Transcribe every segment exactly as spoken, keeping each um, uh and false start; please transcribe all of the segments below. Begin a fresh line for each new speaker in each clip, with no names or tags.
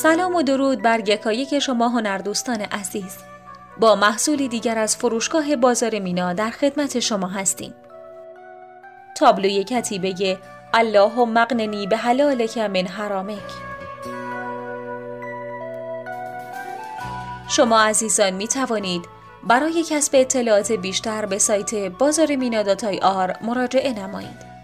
سلام و درود بر یکایک شما هنردوستان عزیز. با محصولی دیگر از فروشگاه بازار مینا در خدمت شما هستیم. تابلوی کتیبه اللهم اغننی بحلالک من حرامک. شما عزیزان می توانید برای کسب اطلاعات بیشتر به سایت بازار مینا دات آی آر مراجعه نمایید.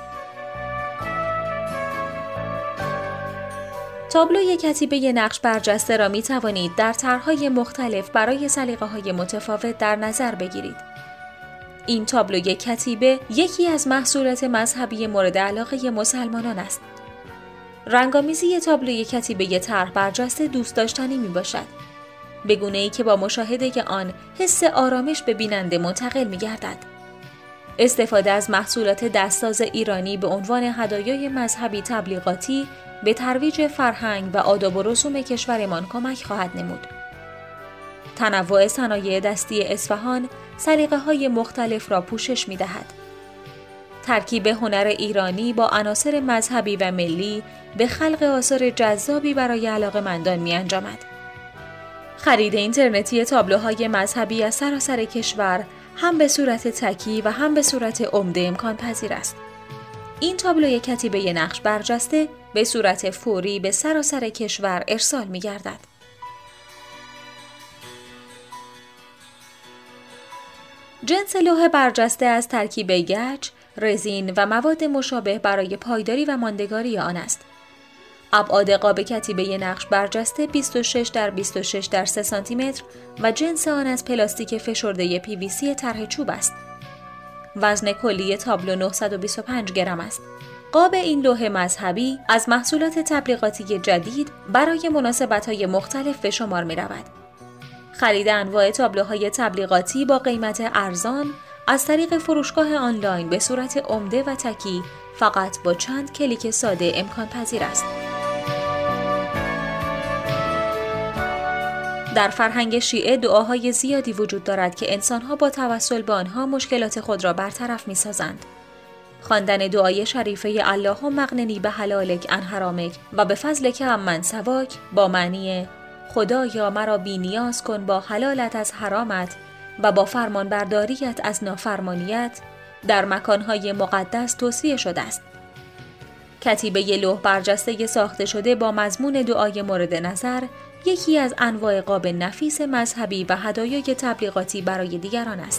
تابلوی کتیبه نقش برجسته را می توانید در طرح‌های مختلف برای سلیقه‌های متفاوت در نظر بگیرید. این تابلوی کتیبه یکی از محصولات مذهبی مورد علاقه مسلمانان است. رنگامیزی تابلوی کتیبه طرح برجسته دوست داشتنی می باشد، به گونه‌ای که با مشاهده آن حس آرامش به بیننده منتقل می گردد. استفاده از محصولات دستساز ایرانی به عنوان هدایای مذهبی تبلیغاتی به ترویج فرهنگ و آداب و رسوم کشورمان کمک خواهد نمود. تنوع صنایع دستی اصفهان سلیقه‌های مختلف را پوشش می‌دهد. ترکیب هنر ایرانی با عناصر مذهبی و ملی به خلق آثار جذابی برای علاقه‌مندان می‌انجامد. خرید اینترنتی تابلوهای مذهبی از سراسر کشور هم به صورت تکی و هم به صورت عمده امکان پذیر است. این تابلوی کتیبه نقش برجسته به صورت فوری به سراسر کشور ارسال می گردد. جنس لوح برجسته از ترکیب گچ، رزین و مواد مشابه برای پایداری و ماندگاری آن است. ابعاد قاب کتیبه نقش برجسته بیست و شش در بیست و شش در سه سانتی متر و جنس آن از پلاستیک فشرده پی وی سی طرح چوب است. وزن کلی تابلو نهصد و بیست و پنج گرم است. قاب این لوح مذهبی از محصولات تبلیغاتی جدید برای مناسبت‌های مختلف به شمار می‌رود. خرید انواع تابلوهای تبلیغاتی با قیمت ارزان از طریق فروشگاه آنلاین به صورت عمده و تکی فقط با چند کلیک ساده امکان پذیر است. در فرهنگ شیعه دعاهای زیادی وجود دارد که انسان‌ها با توسل به آنها مشکلات خود را برطرف می‌سازند. خواندن دعای شریفه اللهم اغننی بحلالک عن حرامک و به فضلک عمن سواک با معنی خدایا مرا بی نیاز کن با حلالت از حرامت و با فرمان برداریت از نافرمانیت در مکانهای مقدس توصیه شده است. کتیبه لوح برجسته ساخته شده با مضمون دعای مورد نظر یکی از انواع قاب نفیس مذهبی و هدایای تبلیغاتی برای دیگران است.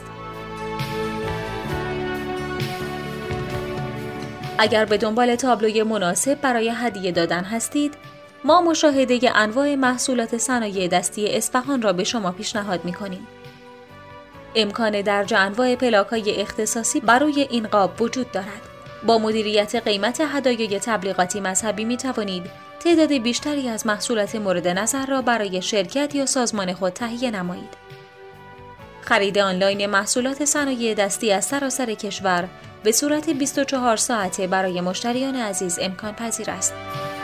اگر به دنبال تابلوی مناسب برای هدیه دادن هستید، ما مشاهده انواع محصولات صنایع دستی اصفهان را به شما پیشنهاد می‌کنیم. امکان درج انواع پلاک‌های اختصاصی برای این قاب وجود دارد. با مدیریت قیمت هدایای تبلیغاتی مذهبی می‌توانید تعداد بیشتری از محصولات مورد نظر را برای شرکت یا سازمان خود تهیه نمایید. خرید آنلاین محصولات صنایع دستی از سراسر کشور به صورت بیست و چهار ساعته برای مشتریان عزیز امکان پذیر است.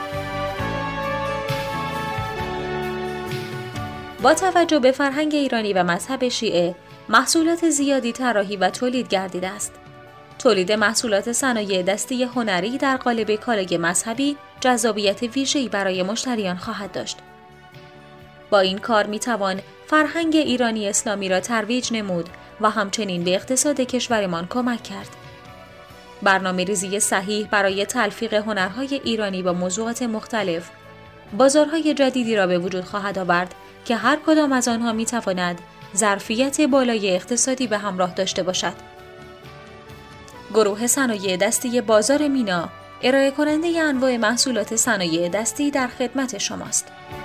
با توجه به فرهنگ ایرانی و مذهب شیعه، محصولات زیادی طراحی و تولید گردیده است. تولید محصولات صنایع دستی هنری در قالب کالای مذهبی جذابیت ویژه‌ای برای مشتریان خواهد داشت. با این کار می‌توان فرهنگ ایرانی اسلامی را ترویج نمود و همچنین به اقتصاد کشورمان کمک کرد. برنامه‌ریزی صحیح برای تلفیق هنرهای ایرانی با موضوعات مختلف، بازارهای جدیدی را به وجود خواهد آورد که هر کدام از آنها می‌تواند ظرفیت بالای اقتصادی به همراه داشته باشد. گروه صنایع دستی بازار مینا ارائه کننده انواع محصولات صنایع دستی در خدمت شماست.